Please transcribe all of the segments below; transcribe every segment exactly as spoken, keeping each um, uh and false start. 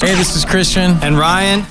Hey, this is Christian and Ryan.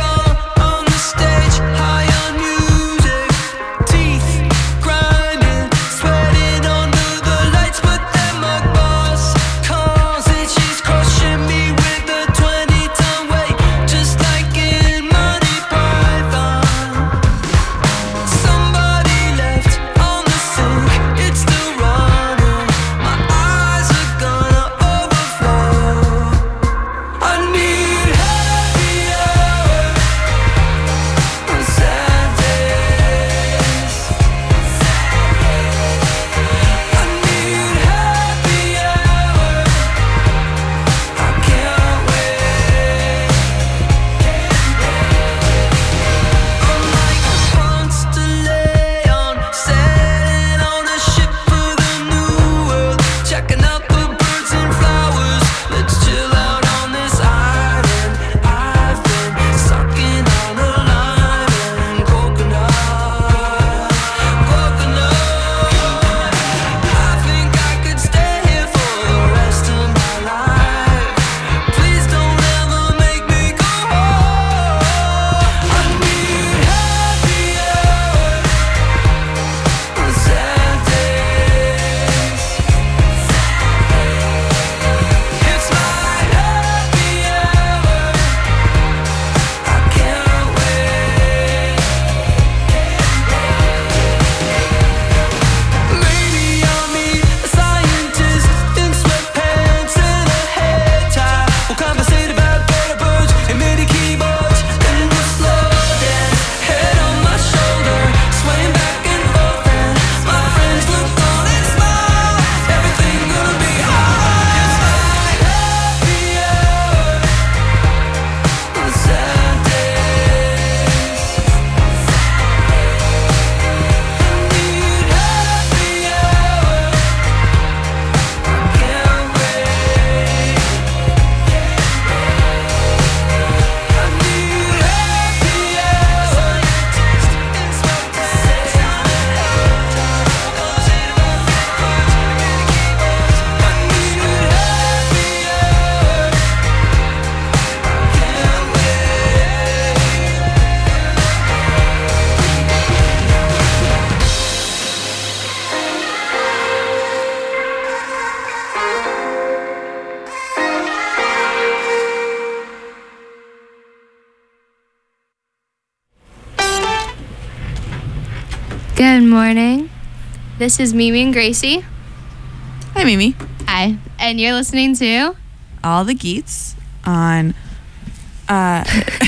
Teeth grinding morning. This is Mimi and Gracie. Hi, Mimi. Hi. And you're listening to All the Geets on uh,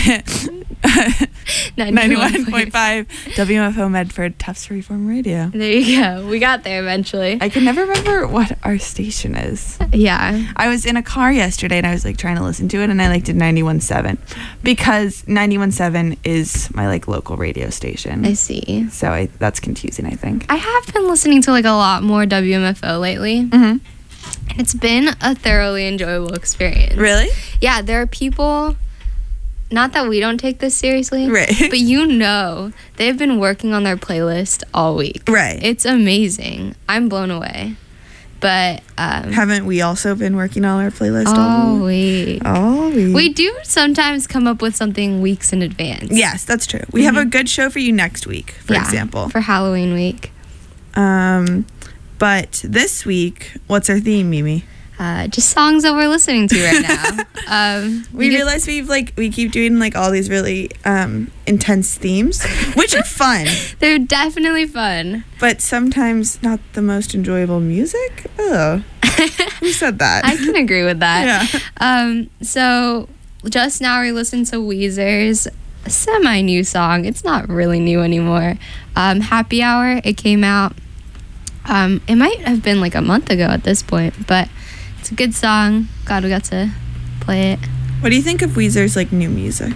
ninety-one point five W M F O Medford Tufts Reform Radio. There you go. We got there eventually. I can never remember what our station is. Yeah. I was in a car yesterday and I was like trying to listen to it, and I like did ninety-one point seven because ninety-one point seven is my like local radio station. I see. So I, that's confusing, I think. I have been listening to like a lot more W M F O lately. Mm-hmm. And it's been a thoroughly enjoyable experience. Really? Yeah, there are people, not that we don't take this seriously, right? But you know, they've been working on their playlist all week. Right. It's amazing. I'm blown away. But um, haven't we also been working on our playlist all all week? All week. We do sometimes come up with something weeks in advance. Yes, that's true. We mm-hmm. have a good show for you next week, for yeah, example. For Halloween week. Um, but this week, what's our theme, Mimi? Uh, just songs that we're listening to right now. um, we we realize we've like we keep doing like all these really um, intense themes, which are fun. They're definitely fun, but sometimes not the most enjoyable music. Oh, who said that? I can agree with that. Yeah. Um, so just now we listened to Weezer's semi-new song. It's not really new anymore. Um, Happy Hour. It came out. Um, it might have been like a month ago at this point, but it's a good song. Glad we got to play it. What do you think of Weezer's like new music?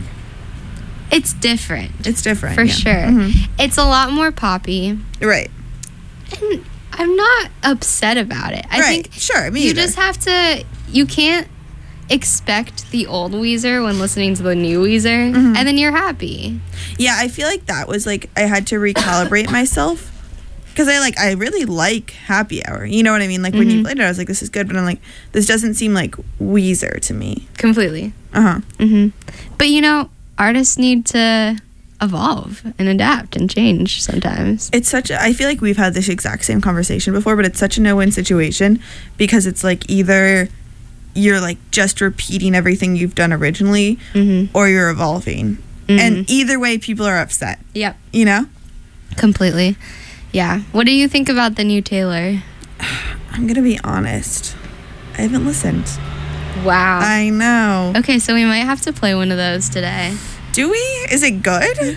It's different. It's different. For yeah. sure. Mm-hmm. It's a lot more poppy. Right. And I'm not upset about it. I right. think sure, me you either. just have to, you can't expect the old Weezer when listening to the new Weezer, mm-hmm. and then you're happy. Yeah, I feel like that was like, I had to recalibrate myself. Because I like, I really like Happy Hour. You know what I mean? Like, mm-hmm. when you played it, I was like, this is good. But I'm like, this doesn't seem like Weezer to me. Completely. Uh-huh. Mm-hmm. But, you know, artists need to evolve and adapt and change sometimes. It's such a, I feel like we've had this exact same conversation before, but it's such a no-win situation. Because it's like, either you're like just repeating everything you've done originally, mm-hmm. or you're evolving. Mm-hmm. And either way, people are upset. Yep. You know? Completely. Yeah. What do you think about the new Taylor? I'm going to be honest. I haven't listened. Wow. I know. Okay, so we might have to play one of those today. Do we? Is it good? Um,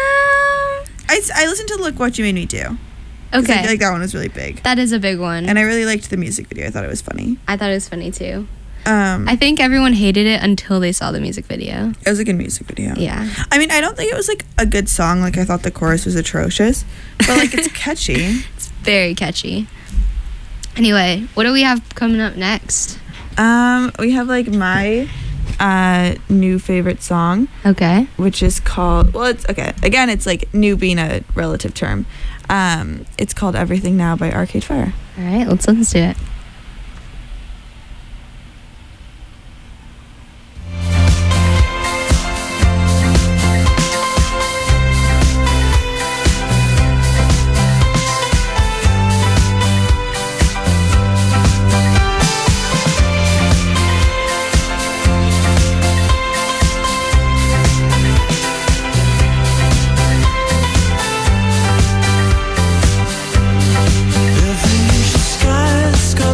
I, I listened to Look What You Made Me Do. Okay. I feel like that one was really big. That is a big one. And I really liked the music video. I thought it was funny. I thought it was funny, too. Um, I think everyone hated it until they saw the music video. It was a good music video. Yeah. I mean, I don't think it was, like, a good song. Like, I thought the chorus was atrocious. But, like, it's catchy. It's very catchy. Anyway, what do we have coming up next? Um, we have, like, my uh, new favorite song. Okay. Which is called, well, it's, okay. Again, it's, like, new being a relative term. Um, it's called Everything Now by Arcade Fire. All right, let's listen to it. Sky, sky.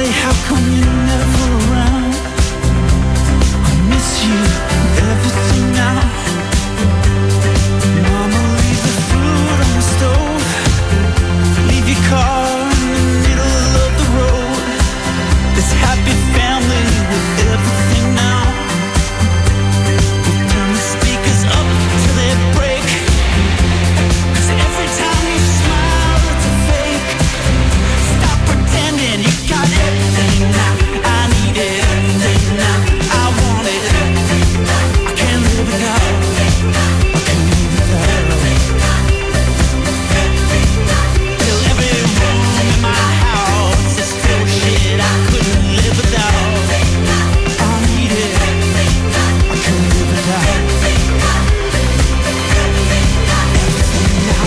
Daddy, how come you're never around? I miss you and everything now. Mama, leave the food on the stove. Leave your car in the middle of the road. This happy family with everything now. We'll turn the speakers up till they break. 'Cause every time you smile, it's a fake. Stop pretending you got everything now. I need everything now. I want it. I can't live without. I can't live without. Till every room in my house is filled with shit I couldn't live without. I need it. I can't live without. Everything now.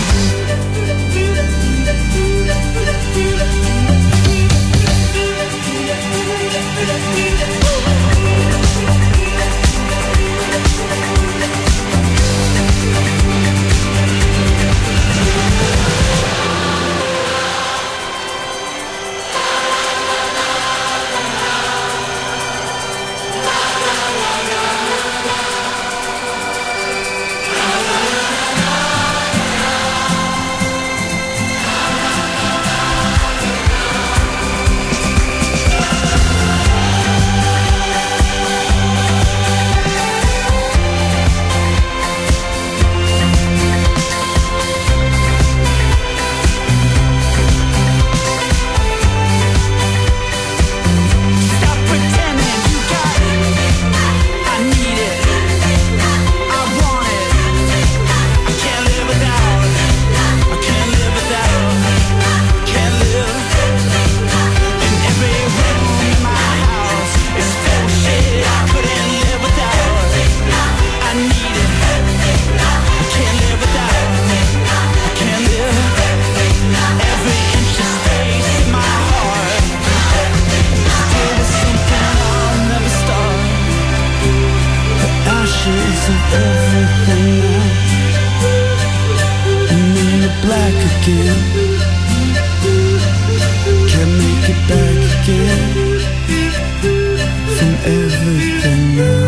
Stop pretending you got it. I need it. I want it. I can't live without. I can't live without. Can't live. And every room in my house is full of shit I couldn't live without. I need it. I can't live without. I can't live. Every inch of space in my heart. Still with something I'll never start. The ashes of everything now. And then the black again. Can't make it back again. From everything now.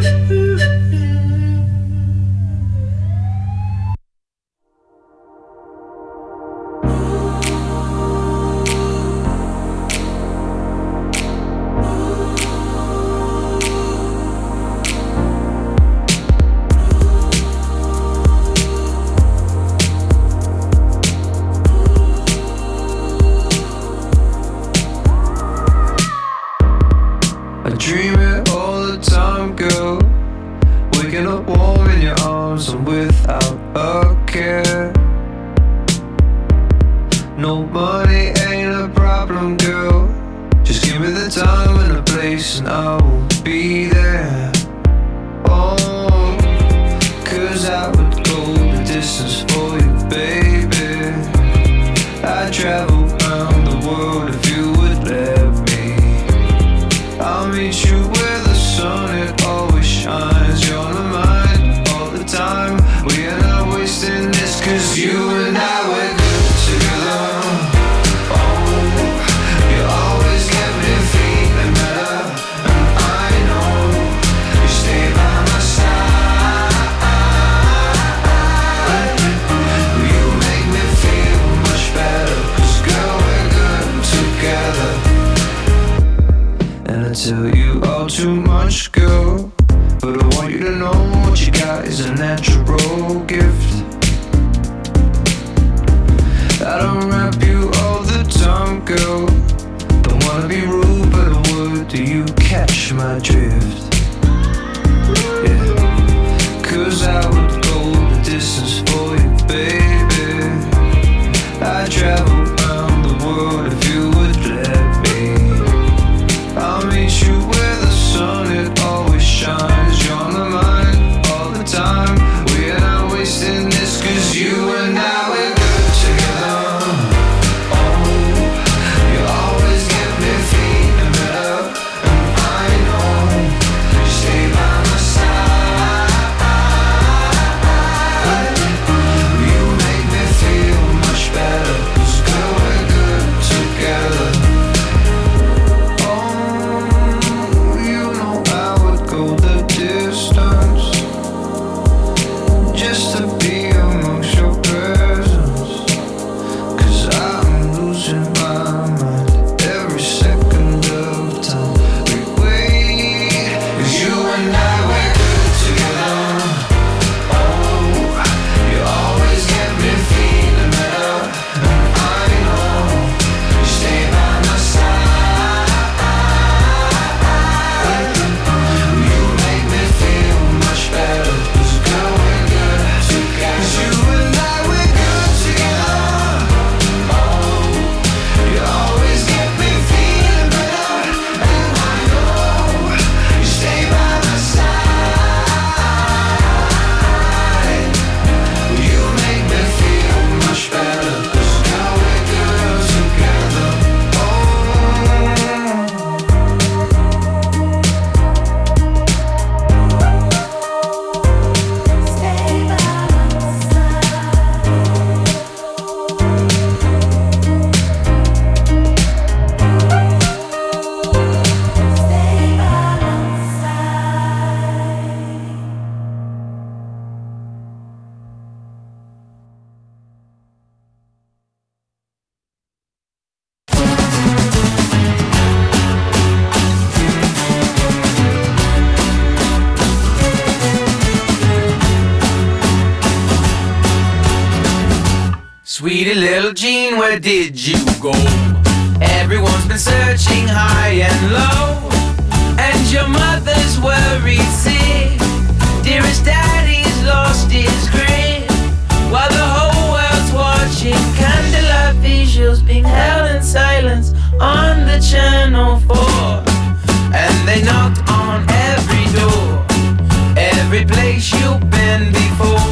I dream it all the time, girl. Waking up warm in your arms and without a care. No money ain't a problem, girl. Just give me the time and the place and I will be there. Oh, 'cause I would go the distance for you, baby. I'd travel around the world if you would let me. I'll meet you where the sun, it always shines. You're on my mind all the time. We are not wasting this, 'cause you and I were good together. Oh, you always get me feeling better. And I know you stay by my side. You make me feel much better, 'cause girl, we're good together. And I tell you all too much, girl, but I want you to know what you got is a natural gift. I don't rap you all the time, girl. Don't wanna be rude, but a word, do you catch my drift? Yeah, 'cause I would go the distance for you, baby. I'd travel around the world if you would let me. I'll meet you where the sun, it always shines. You're on my mind all the time. We are not wasting this, 'cause you and I, we're good together. Sweetie little Jean, where did you go? Everyone's been searching high and low, and your mother's worried sick. Dearest daddy's lost his grip, while the whole world's watching candlelight visuals being held in silence on the channel four. And they knocked on every door, every place you've been before.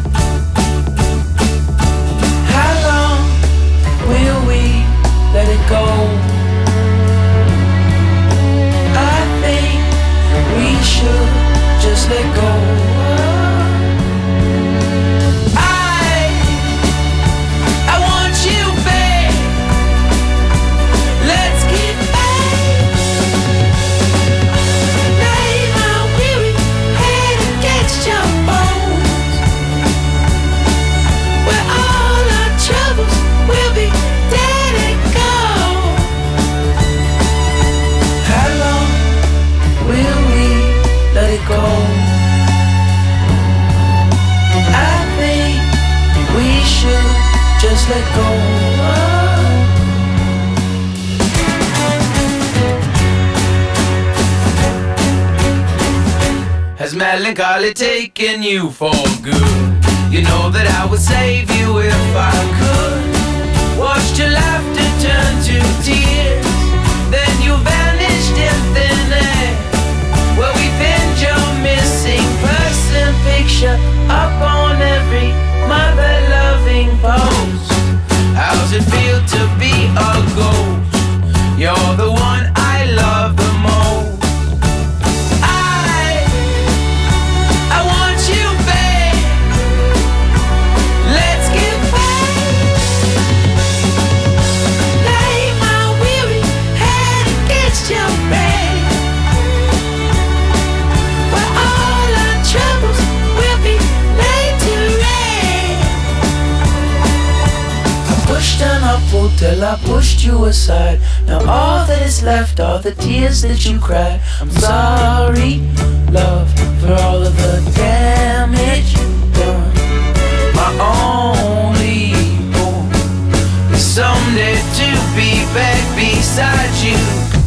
How long will we let it go? I think we should just let go. I, I want you back. Let's get back. Lay my weary head against your bones, where all our troubles will be dead and gone. How long will we let it go? I think we should just let go. Has melancholy taken you for good? You know that I would save you if I could. Watched your laughter turn to tears, then you vanished in thin air. Well, we pinned your missing person picture up on every mother-loving post. How's it feel to be a ghost? You're the one I love the most. I, I want you back. Let's get back. Lay my weary head against your back, where all our troubles will be laid to rest. I pushed and I pulled till I pushed you aside. Now all that is left are the tears that you cried. I'm sorry, love, for all of the damage done. My only hope is someday to be back beside you.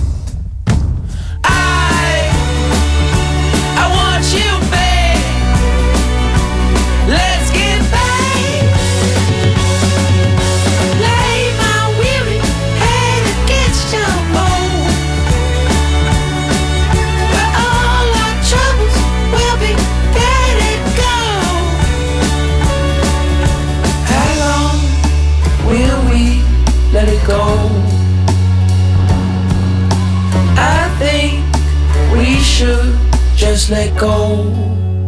I, I want you back. Let's get back. Lay my weary head against your bone, where all our troubles will be dead and gone. How long will we let it go? I think we should just let go.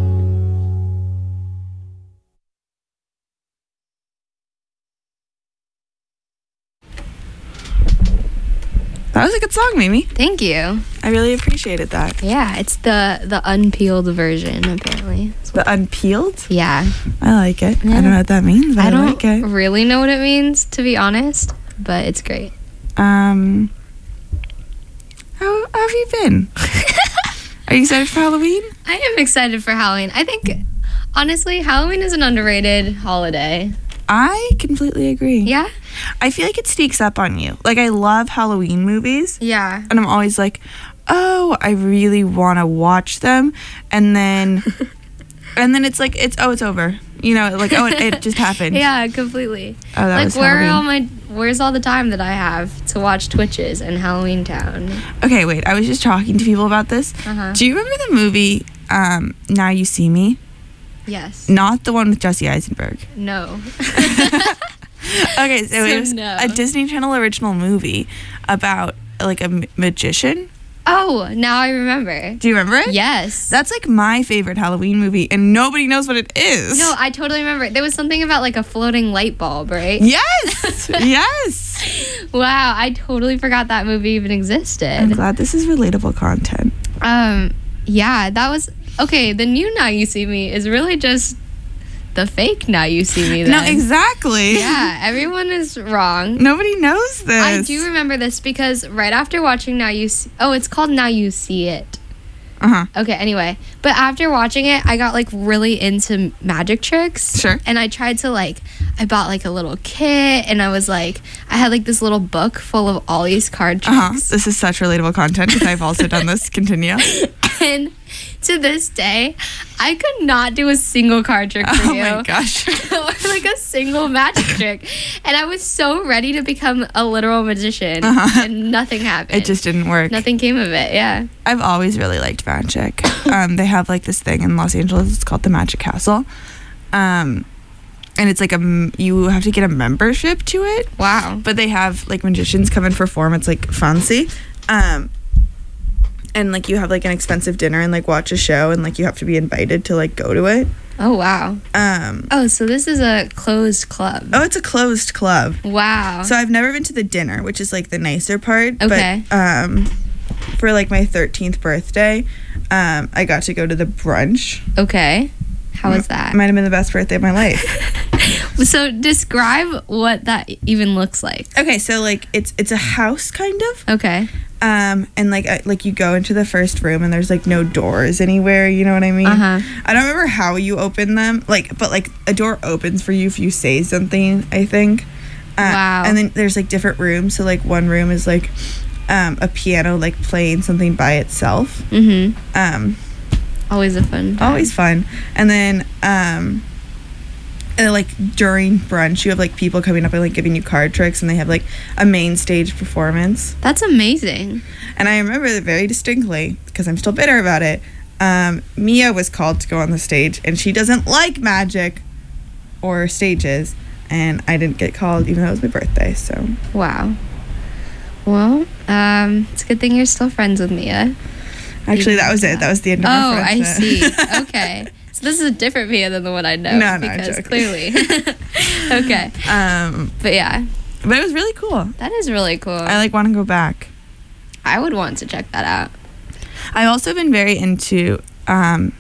That was a good song, Mimi. Thank you. I really appreciated that. Yeah, it's the the unpeeled version apparently. The unpeeled? Yeah. I like it. I Yeah. don't know what that means, but I, I don't like it. really know what it means, to be honest, but it's great. Um, how, how have you been? Are you excited for Halloween? I am excited for Halloween. I think, honestly, Halloween is an underrated holiday. I completely agree. Yeah? I feel like it sneaks up on you. Like, I love Halloween movies, Yeah. and I'm always like, oh, I really want to watch them, and then, and then it's like, it's oh, it's over. You know, like, oh, it, it just happened. Yeah, completely. Oh, that like, was where are Halloween. all my, where's all the time that I have to watch Twitches in Halloween Town? Okay, wait. I was just talking to people about this. Uh-huh. Do you remember the movie um, Now You See Me? Yes. Not the one with Jesse Eisenberg. No. Okay, so, So it was no. a Disney Channel original movie about like a m- magician. Oh, now I remember. Do you remember it? Yes. That's like my favorite Halloween movie, and nobody knows what it is. No, I totally remember. There was something about like a floating light bulb, right? Yes. Yes. Wow, I totally forgot that movie even I'm existed. glad this is relatable content. Um, yeah, that was okay. The new Now You See Me is really just the fake Now You See Me. Then. No, exactly. Yeah, everyone is wrong. Nobody knows this. I do remember this because right after watching Now You See, oh, it's called Now You See It. Uh huh. Okay, anyway, but after watching it, I got like really into magic tricks. Sure. And I tried to like, I bought like a little kit, and I was like, I had like this little book full of all these card Uh-huh. tricks. This is such relatable content because I've also done this. Continue. And to this day, I could not do a single card trick for Oh you. my gosh. Or like a single magic trick. And I was so ready to become a literal magician, Uh-huh. and nothing happened. It just didn't work. Nothing came of it, yeah. I've always really liked magic. Um, they have like this thing in Los Angeles. It's called the Magic Castle. Um, and it's like a m- you have to get a membership to it. Wow. But they have like magicians come and perform. It's like fancy. Um, and like you have like an expensive dinner and like watch a show, and like you have to be invited to like go to it. Oh, wow. Um, Oh, so this is a closed club. oh, it's a closed club. Wow. So I've never been to the dinner, which is like the nicer part. Okay. But um, for like my thirteenth birthday, um, I got to go to the brunch. Okay. How was that? It might have been the best birthday of my life. So describe what that even looks like. Okay, so like it's it's a house kind of. Okay. Um, and like uh, like you go into the first room and there's like no doors anywhere. You know what I mean? Uh-huh. I don't remember how you open them. Like, but like a door opens for you if you say something. I think. Uh, Wow. And then there's like different rooms. So like one room is like um, a piano like playing something by itself. Mm-hmm. Um, Always a fun time. always fun. And then um, and like during brunch, you have like people coming up and like giving you card tricks, and they have like a main stage performance. That's amazing. And I remember it very distinctly because I'm still bitter about it. Um, Mia was called to go on the stage, and she doesn't like magic or stages, and I didn't get called even though it was my birthday. So Wow. Well, um, it's a good thing you're still friends with Mia. actually, that was it. That was the end of Oh, our I friendship. see. Okay. So this is a different Mia than the one I know. No, no, I'm because joking. clearly. Okay. um, But yeah, but it was really cool. that is really cool. I like want to go back. I would want to check that out. I've also been very into um,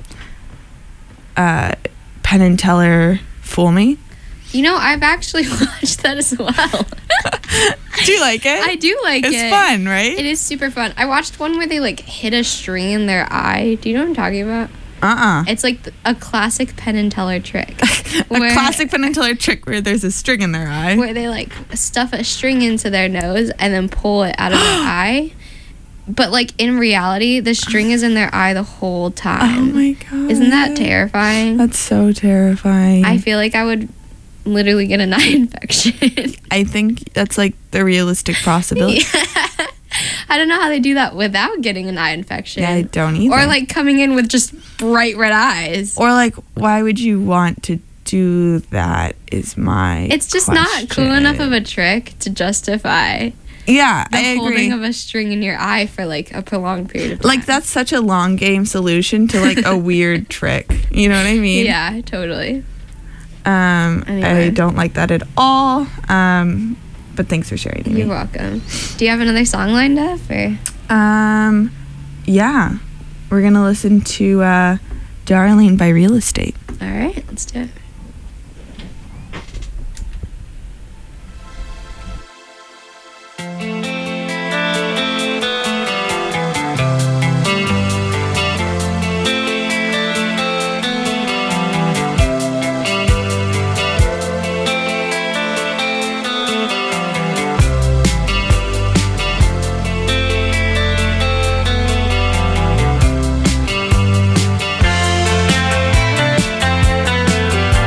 uh, Penn and Teller Fool Me. You know, I've actually watched that as well. Do you like it? I do like it's it. fun, right? It is super fun. I watched one where they like hit a string in their eye. Do you know what I'm talking about? Uh-uh. It's like th- a classic Penn and Teller trick. a where- classic Penn and Teller trick where there's a string in their eye. Where they like stuff a string into their nose and then pull it out of their eye. But like in reality, the string is in their eye the whole time. Oh my god. Isn't that terrifying? That's so terrifying. I feel like I would literally get an eye infection. I think that's like the realistic possibility. I don't know how they do that without getting an eye infection. Yeah, I don't either. Or like coming in with just bright red eyes. Or like, why would you want to do that? Is my It's just not cool enough of a trick to justify yeah. the I agree. holding of a string in your eye for like a prolonged period of time. Like that's such a long game solution to like a weird trick. You know what I mean? Yeah, totally. Um, Anyway. I don't like that at all. Um, but thanks for sharing. You're Me. welcome. Do you have another song lined up or? Um, yeah, we're gonna listen to uh, "Darling" by Real Estate. All right, let's do it. Darling,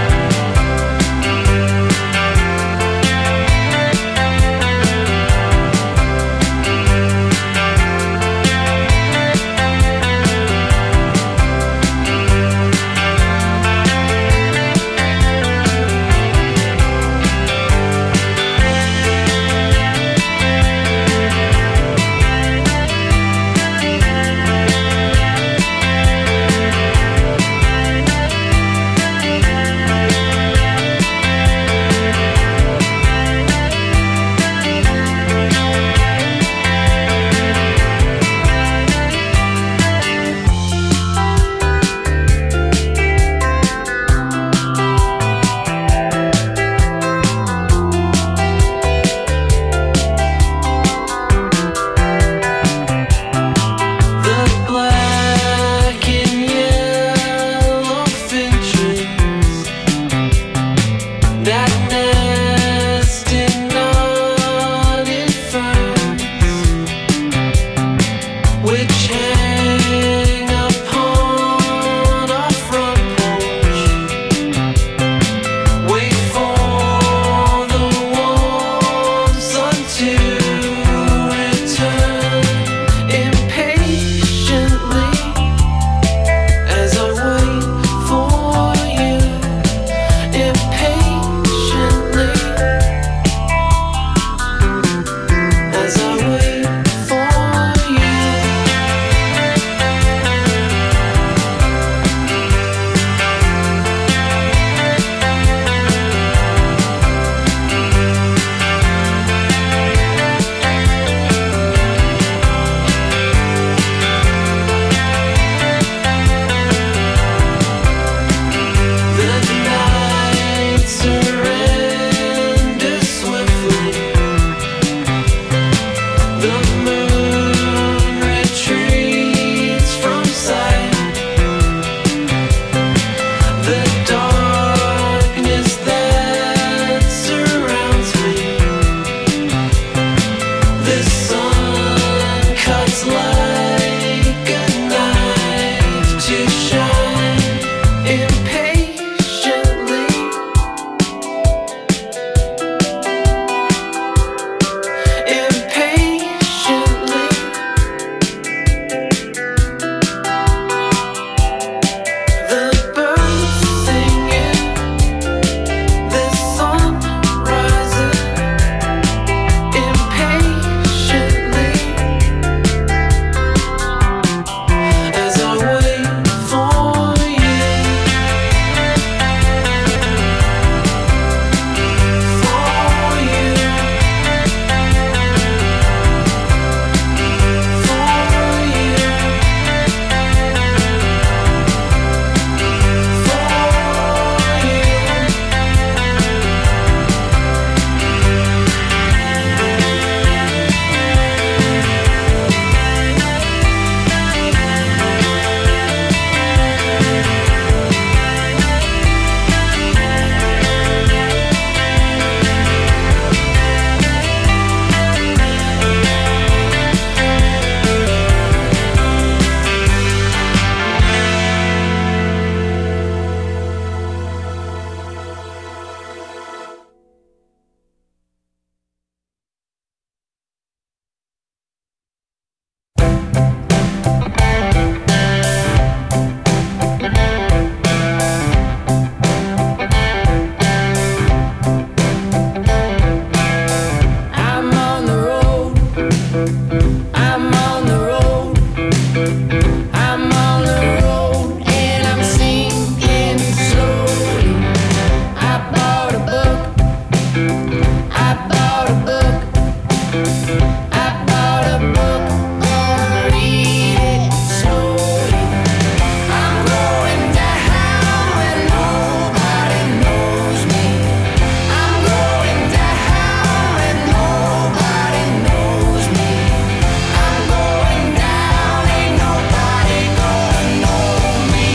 I'm on the road, I'm on the road, and I'm sinking slowly. I bought a book, I bought a book, I bought a book, gonna read it slowly. I'm going down when nobody knows me. I'm going down when nobody knows me. I'm going down, ain't nobody gonna know me.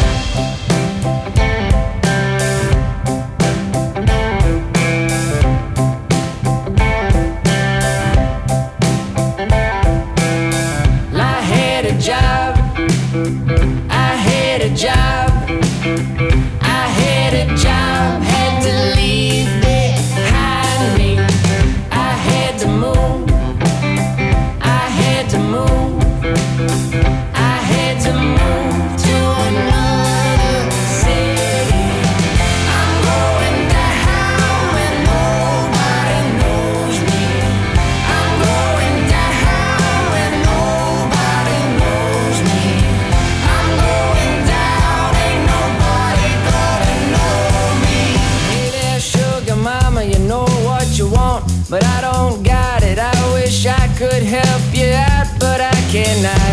I had a job, I had a job, I had a job, had to leave behind me. I had to move, I had to move, I had to move to another city. I'm going down when nobody knows me. I'm going down when nobody knows me. I'm going down, ain't nobody gonna know me. Hey there, sugar mama, you know what you want, but I don't got it. I wish I could help you out, but I cannot.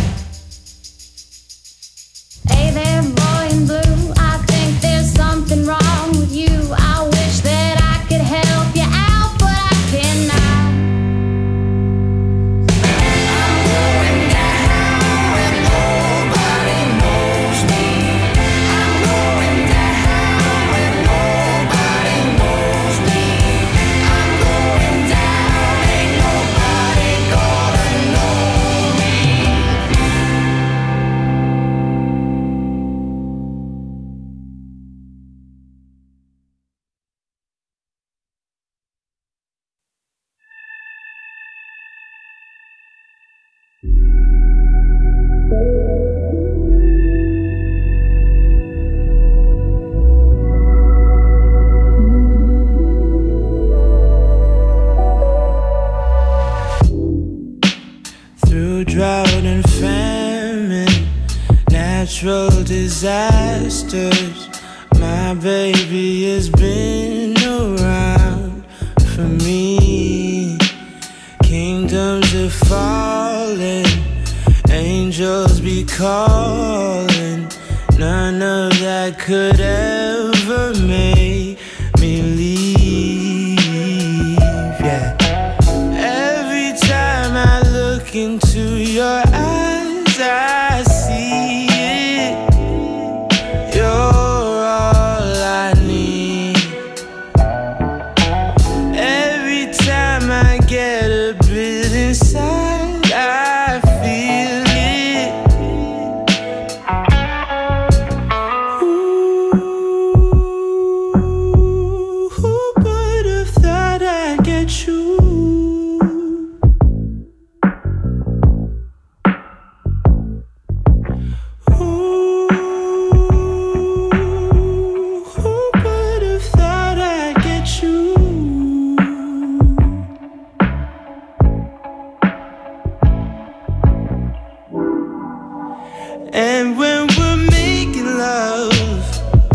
Hey there, boy in blue, I think there's something wrong with you. I wish that I could help you out, but I cannot. I'm going down when nobody knows me. I'm going down when nobody knows me. I'm going down, ain't nobody gonna know me. Through drought and famine, natural disasters, my baby has been around for me. Kingdoms are falling, angels be calling. None of that could ever make me leave. Yeah. Every time I look into your eyes, I see it. You're all I need. Every time I get a bit inside, I feel it. Ooh, who would have thought I'd get you? Ooh, who would have thought I'd get you? And when we're making love,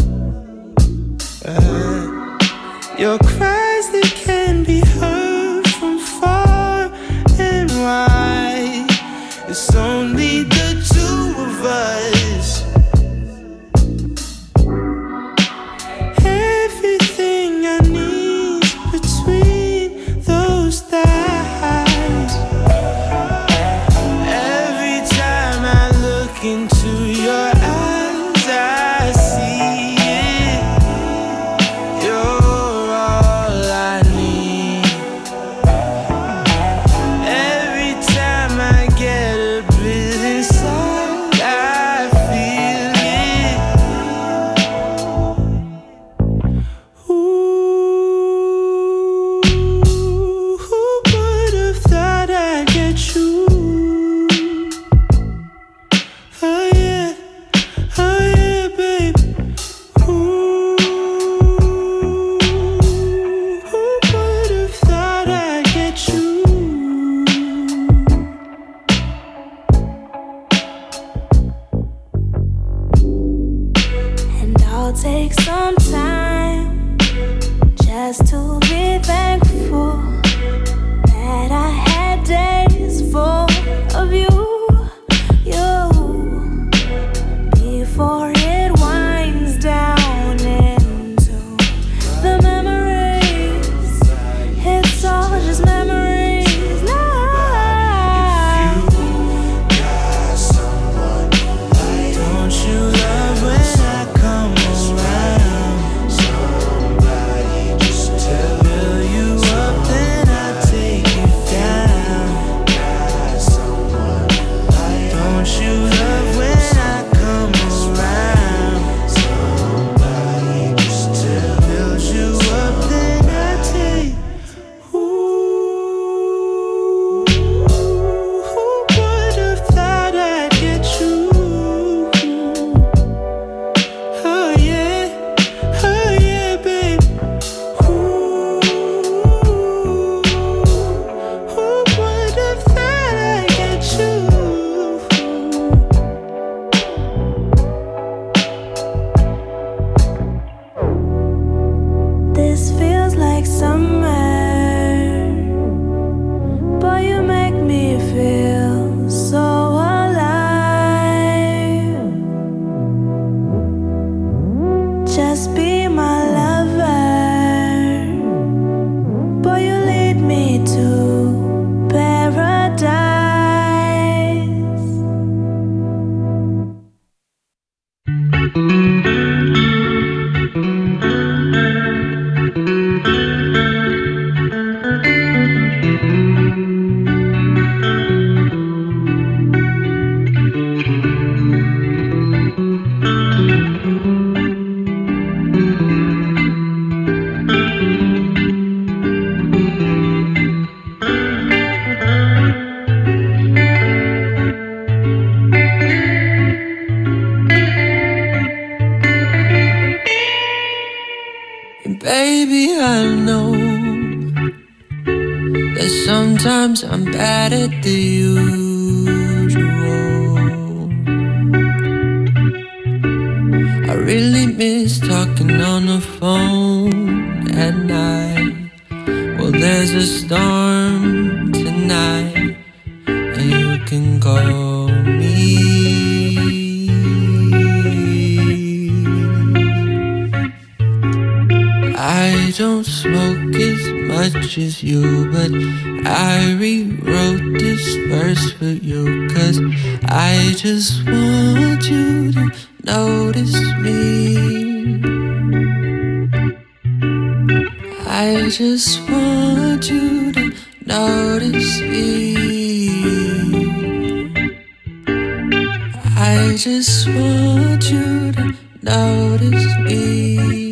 uh, your cries, they can be heard from far and wide. It's only the two of us. Everything I need between those thighs. Every time I look into your eyes, I see it. You're all I need. Every time I get a bit take some time just to be thankful that I had days full of you, you, before it winds down into the memories. It's all just memories now. Don't you love when I come around? Somebody just tell fill you up, then I take you down. Got someone like don't you love when I come around? Somebody just tell build you up, then I take. Ooh, who would have thought I'd get you? Oh yeah, oh yeah, babe. Ooh, who would have thought I'd get you? This feels like summer, but you make me feel so alive. Just be my lover, but you lead me to paradise. And baby, I know that sometimes I'm bad at the usual. I really miss talking on the phone at night. Well, there's a storm tonight, and you can call me. I don't smoke as much as you, but I rewrote this verse for you, 'cause I just want you to notice me. I just want you to notice me. I just want you to notice me.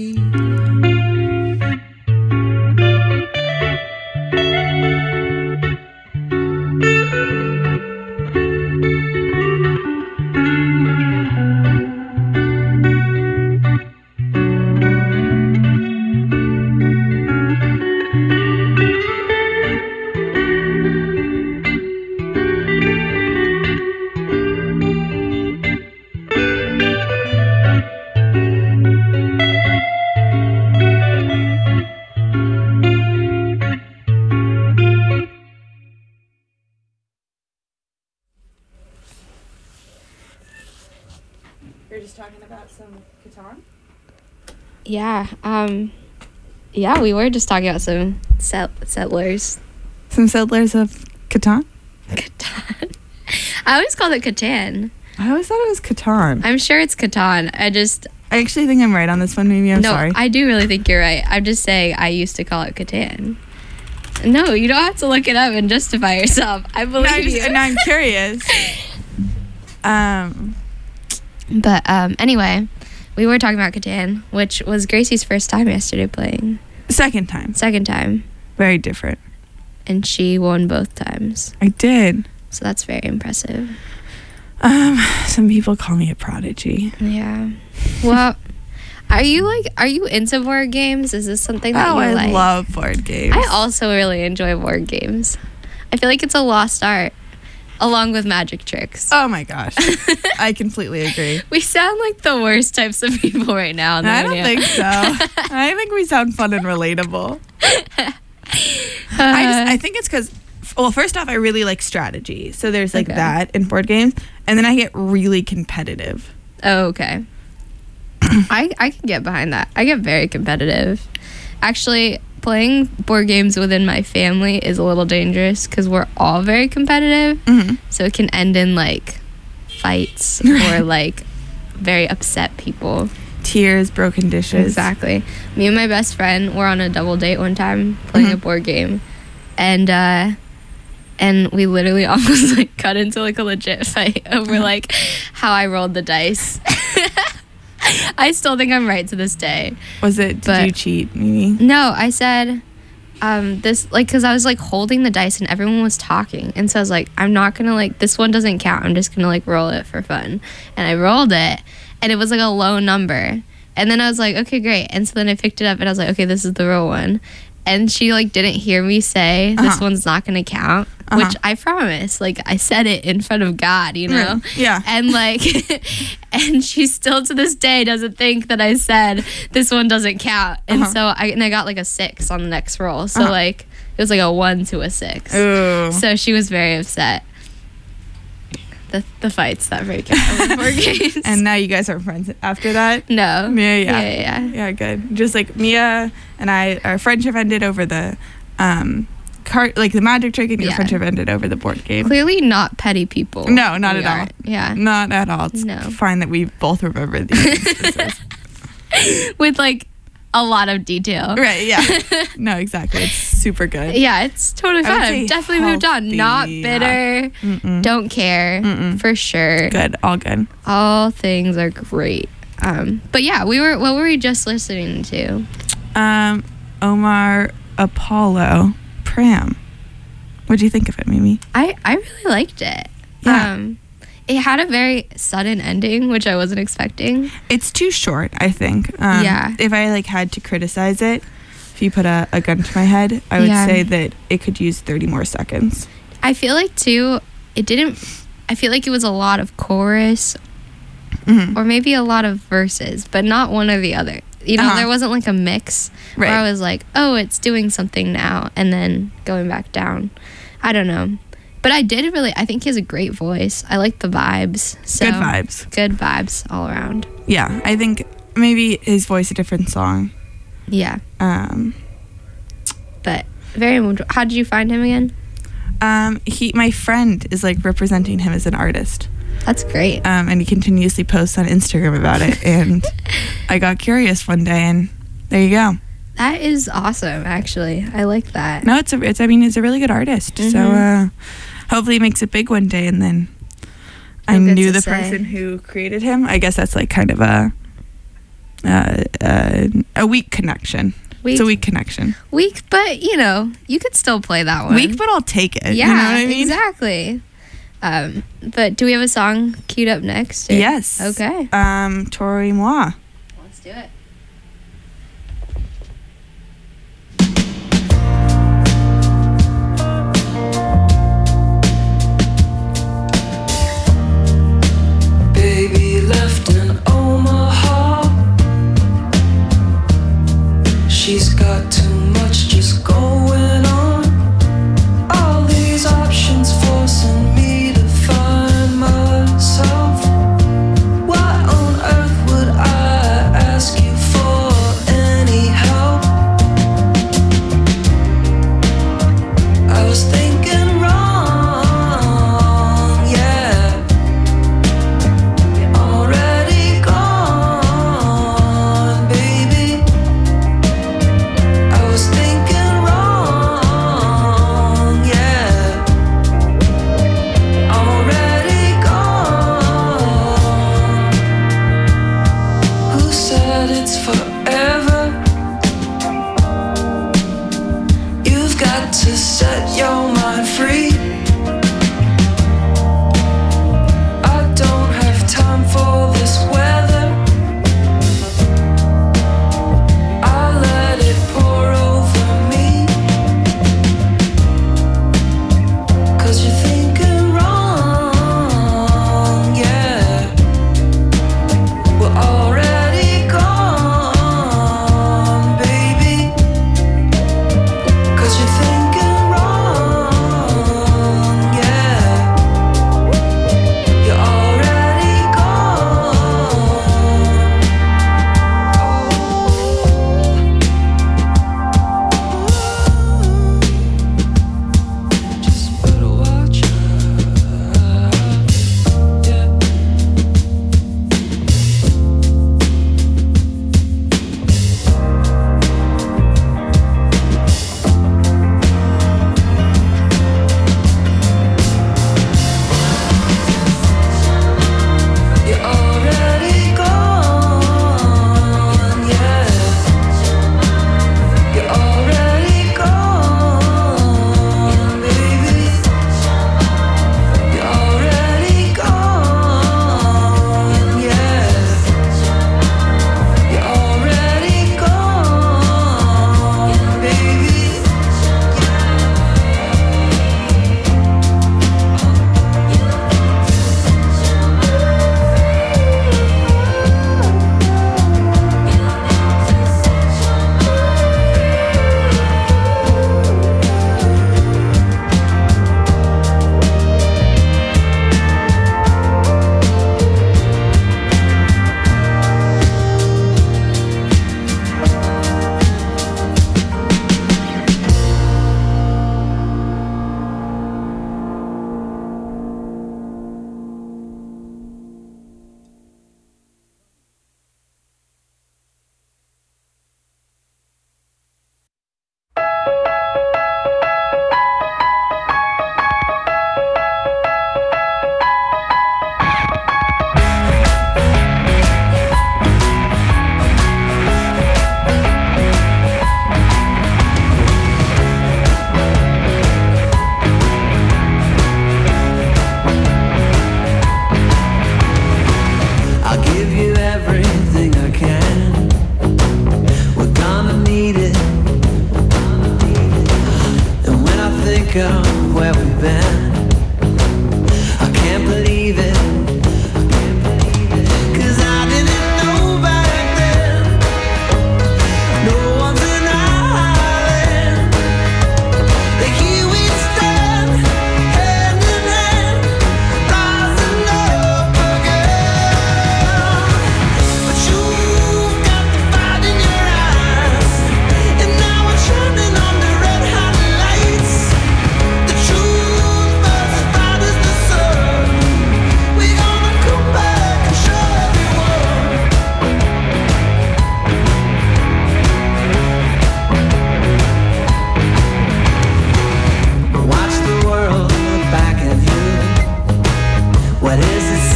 You're just talking about some Catan? Yeah. Um. Yeah, we were just talking about some set- settlers. Some settlers of Catan? Catan. I always called it Catan. I always thought it was Catan. I'm sure it's Catan. I just I actually think I'm right on this one. Maybe I'm no. sorry. I do really think you're right. I'm just saying I used to call it Catan. No, you don't have to look it up and justify yourself. I believe no, I just, you. no, I'm curious. um, But um, anyway, we were talking about Catan, which was Gracie's first time yesterday playing. second time. Second time. Very different. And she won both times. I did. So that's very impressive. Um, some people call me a prodigy. Yeah. Well, are you like, are you into board games? Is this something that Oh, you I like? love board games. I also really enjoy board games. I feel like it's a lost art. along with magic tricks. Oh my gosh. I completely agree. We sound like the worst types of people right now on the I don't radio. think so. I think we sound fun and relatable. I just I think it's because, well, first off, I really like strategy. So there's like Okay. that in board games, and then I get really competitive. Oh, okay. I I can get behind that. I get very competitive. Actually, playing board games within my family is a little dangerous because we're all very competitive. Mm-hmm. So it can end in like fights or like very upset people. Tears, broken dishes. Exactly. Me and my best friend were on a double date one time playing a Mhm. board game, and uh, and we literally almost like cut into like a legit fight over like how I rolled the dice. I still think I'm right to this day. Was it? Did But- you cheat? Maybe. No, I said um, this like because I was like holding the dice and everyone was talking, and so I was like, I'm not gonna like this one doesn't count. I'm just gonna like roll it for fun, and I rolled it, and it was like a low number, and then I was like, okay, great, and so then I picked it up and I was like, okay, this is the real one, and she like didn't hear me say this Uh-huh. one's not gonna count, Uh-huh. which I promise, like I said it in front of God, you know. Right. Yeah. And like, and she still to this day doesn't think that I said this one doesn't count. And Uh-huh. so I and I got like a six on the next roll. So Uh-huh. like it was like a one to a six. Ooh. So she was very upset. The the fights that break out in board games. And now you guys are friends after that? no. Yeah, yeah. Yeah, yeah. Yeah, good. Just like Mia and I, our friendship ended over the um card, like the magic trick, and your Yeah. friendship ended over the board game. Clearly not petty people. No, not we at all. are. Yeah. Not at all. It's No. fine that we both remember these instances. With like a lot of detail. Right, yeah. No, exactly. It's super good. Yeah, it's totally I would fine. say I've definitely moved on. healthy, Not yeah. bitter. Mm-mm. Don't care. Mm-mm. For sure. Good. All good. All things are great. Um, but yeah, we were. What were we just listening to? Um, Omar Apollo Pram. What'd you think of it, Mimi? I I really liked it. Yeah. Um, it had a very sudden ending, which I wasn't expecting. It's too short, I think. Um, Yeah. If I like had to criticize it, if you put a, a gun to my head, I would Yeah. say that it could use thirty more seconds. I feel like too. It didn't. I feel like it was a lot of chorus Mhm. or maybe a lot of verses, but not one or the other. You know, Uh-huh. there wasn't like a mix where Right. I was like, oh, it's doing something now, and then going back down. I don't know. But I did really, I think he has a great voice. I like the vibes. So, Good vibes. Good vibes all around. Yeah, I think maybe his voice a different song. Yeah. Um, But very, emo- how did you find him again? um, he, my friend is like representing him as an artist. That's great. Um, and he continuously posts on Instagram about it. And I got curious one day, and there you go. That is awesome, actually. I like that. No, it's a, it's. I mean, he's a really good artist. So Mhm. uh, hopefully, he makes it big one day, and then I Feel good knew to the say. person who created him. I guess that's like kind of a uh, uh, a weak connection. It's a weak connection. Weak, but you know, you could still play that one. Weak, but I'll take it. yeah, you know what I mean? exactly. Um, but do we have a song queued up next? or- Yes. Okay. Um, Tori Moi. Let's do it. Baby left in Omaha. She's got too much just going on. All these options forcing me to find myself. Why on earth would I ask you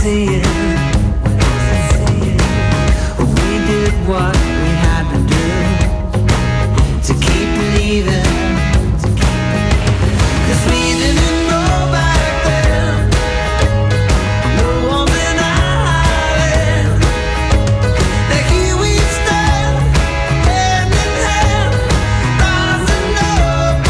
see it. We did what we had to do to keep believing. 'Cause we didn't know back then. No one denying that here we stand, hand in hand, rising up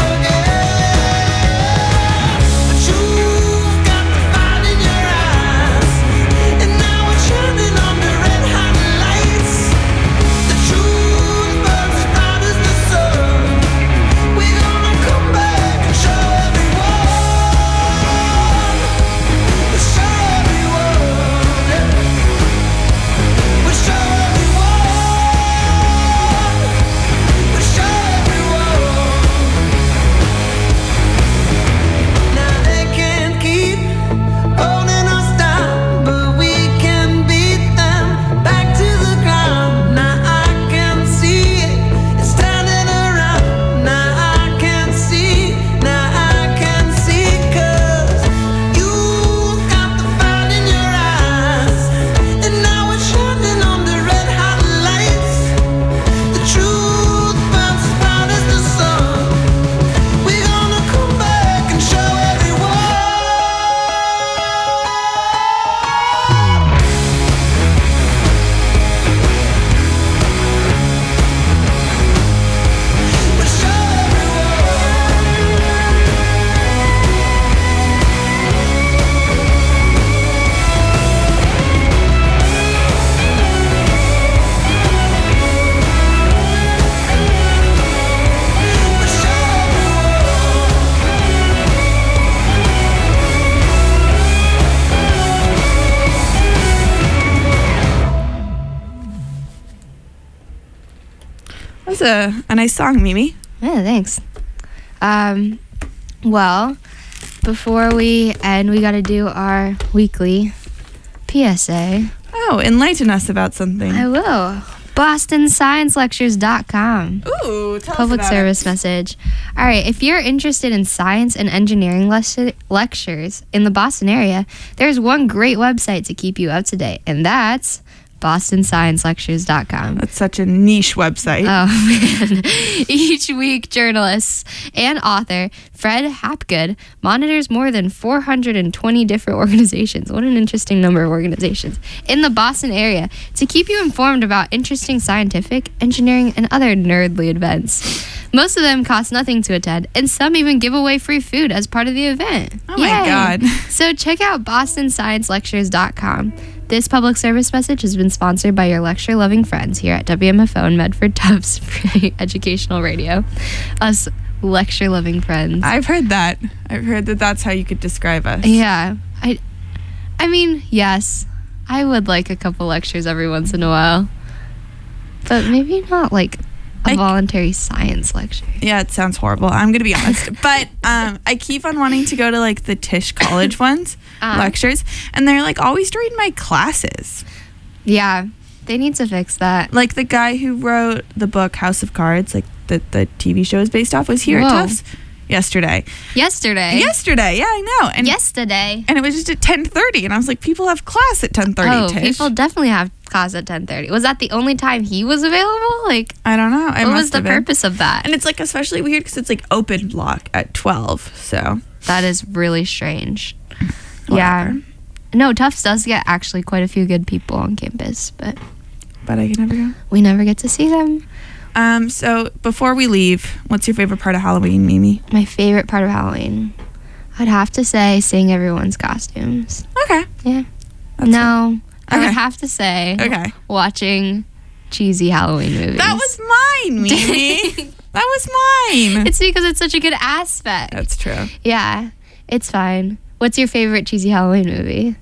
again. But you've got the fire in your eyes, and now we're shining under red hot lights. The truth burns as bright as the sun. We're gonna come back and show everyone. We'll show everyone, yeah. We'll show everyone. We'll show everyone. Now they can't keep holding us down, but we can beat them back to the ground. Now I can see it, it's turning around. Now I can see, now I can see, 'cause you got the fire in your eyes, and now we're shining under red hot lights. The truth burns as bright as the sun. We're gonna come back and show everyone. We'll show everyone. We'll show That was a, a nice song, Mimi. Yeah, thanks. Um, well, before we end, we got to do our weekly P S A. Oh, enlighten us about something. I will. Boston Science Lectures dot com. Ooh, tell Public us about service it. message. All right, if you're interested in science and engineering les- lectures in the Boston area, there's one great website to keep you up to date, and that's Boston Science Lectures dot com. That's such a niche website. Oh man. Each week, journalists and author Fred Hapgood monitors more than four hundred twenty different organizations. What an interesting number of organizations in the Boston area to keep you informed about interesting scientific, engineering, and other nerdly events. Most of them cost nothing to attend, and some even give away free food as part of the event. Oh my Yay. God. So check out Boston Science Lectures dot com. This public service message has been sponsored by your lecture-loving friends here at W M F O and Medford Tufts Free Educational Radio. Us lecture-loving friends. I've heard that. I've heard that that's how you could describe us. Yeah. I I mean, yes. I would like a couple lectures every once in a while. But maybe not like a Like- voluntary science lecture. Yeah, it sounds horrible. I'm gonna be honest, but um, I keep on wanting to go to like the Tisch College ones Uh. lectures, and they're like always during my classes. Yeah. They need to fix that. Like the guy who wrote the book House of Cards, like that the T V show is based off, was here Whoa. at Tufts yesterday. Yesterday. Yesterday, yeah, I know. And Yesterday. and it was just at ten thirty, and I was like, people have class at ten thirty. Oh, Tish. people definitely have class at ten thirty. Was that the only time he was available? Like, I don't know. I what was must the have been. purpose of that? And it's like especially weird because it's like open block at twelve. So That is really strange. Whatever. Yeah. No, Tufts does get actually quite a few good people on campus, but but I can never go. we never get to see them. Um. So before we leave, what's your favorite part of Halloween, Mimi? My favorite part of Halloween, I'd have to say seeing everyone's costumes. Okay. Yeah. That's no, I Okay. would have to say Okay. watching cheesy Halloween movies. That was mine, Mimi. That was mine. It's because it's such a good aspect. That's true. Yeah, it's fine. What's your favorite cheesy Halloween movie?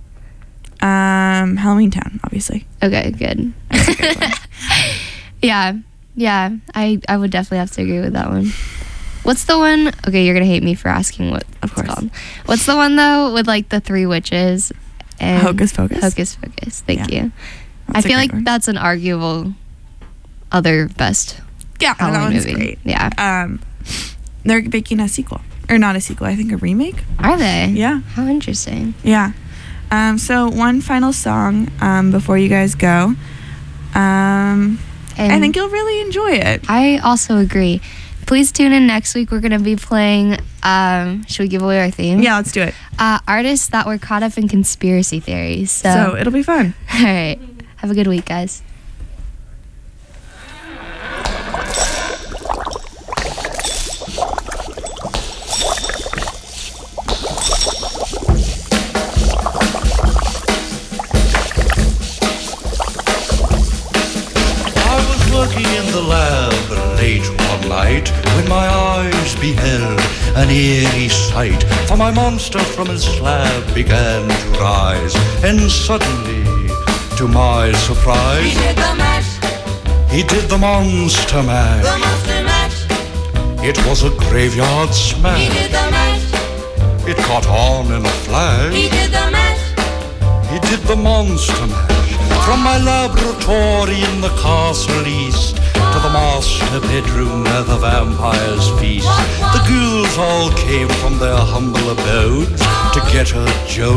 Um, Halloween Town, obviously. Okay, good. That's a good one. Yeah, yeah, I, I would definitely have to agree with that one. What's the one? Okay, you're gonna hate me for asking what Of it's course. called. What's the one though with like the three witches and Hocus Pocus? Hocus Pocus. Thank Yeah. you. That's I a feel great like one. that's an arguable other best Yeah, that Halloween one's movie. great. Yeah, Um, they're making a sequel, or not a sequel. I think a remake. are they? Yeah, How interesting. yeah. Um, so one final song um, before you guys go. Um, And I think you'll really enjoy it. I also agree. Please tune in next week. We're going to be playing, um, should we give away our theme? Yeah, let's do it. Uh, artists that were caught up in conspiracy theories. So, So it'll be fun. all right. Have a good week, guys. I was working in the lab late one night when my eyes beheld an eerie sight. For my monster from his slab began to rise, and suddenly, to my surprise, He did the mash, he did the monster mash. the monster mash. It was a graveyard He smash. did the mash, It caught on in a flash. he did the mash. He did the monster mash. From my laboratory in the castle east to the master bedroom where the vampires feast. The ghouls all came from their humble abodes to get a joke.